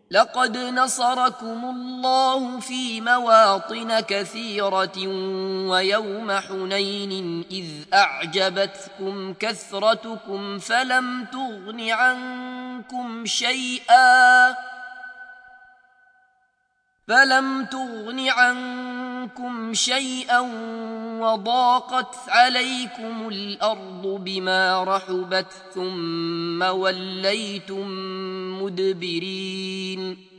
لقد نصركم الله في مواطن كثيرة ويوم حنين إذ أعجبتكم كثرتكم فلم تغن عنكم شيئا وضاقت عليكم الأرض بما رحبت ثم وليتم مدبرين